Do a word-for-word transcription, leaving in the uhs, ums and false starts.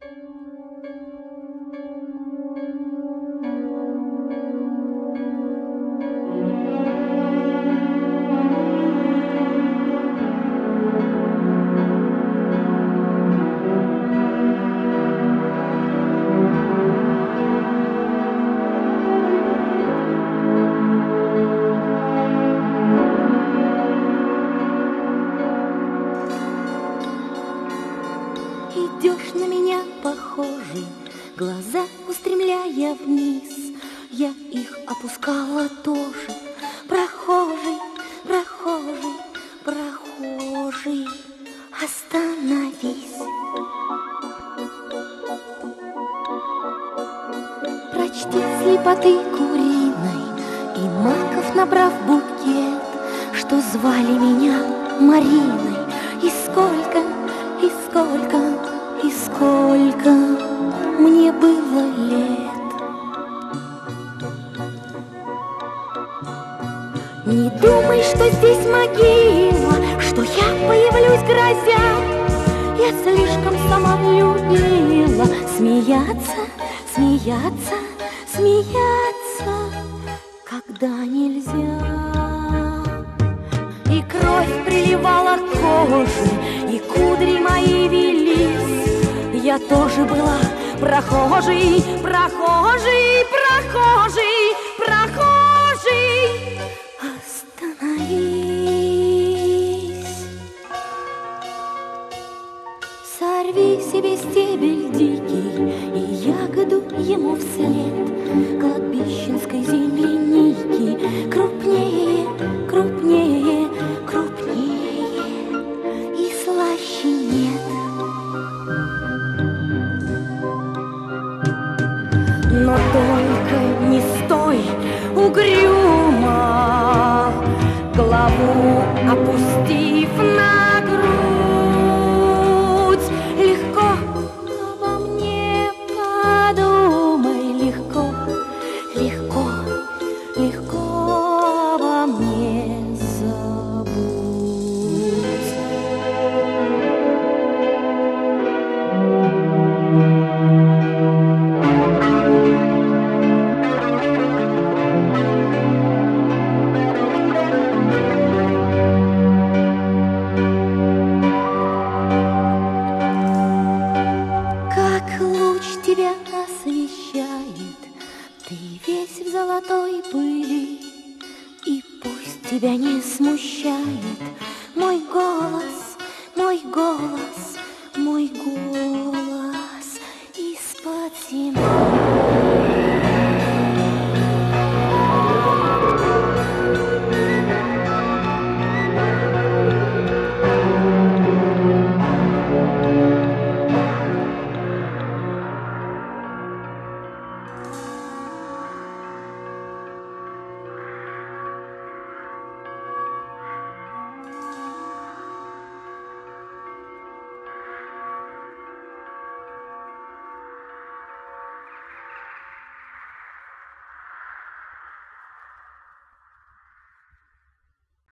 Идешь на меня похожий, глаза устремляя вниз. Я их опускала тоже. Прохожий, прохожий, прохожий, остановись. Прочти слепоты куриной и маков, набрав букет, что звали меня Мариной. И сколько, и сколько, и сколько мне было лет. Не думай, что здесь могила, что я появлюсь грозя. Я слишком сама любила смеяться, смеяться, смеяться, когда нельзя. И кровь приливала к коже, и кудри мои велись. Я тоже была прохожий, прохожий, прохожий, прохожий. Остановись. Сорви себе стебель дикий и ягоду ему вслед кладбищенской земляники. Крупнее, крупнее, крупнее, и слаще нет. Но только не стой угрюмо, голову опустив на грудь. Легко обо мне подумай, легко, легко, легко обо мне забудь. Тебя освещает, ты весь в золотой пыли, и пусть тебя не смущает мой голос, мой голос, мой голос.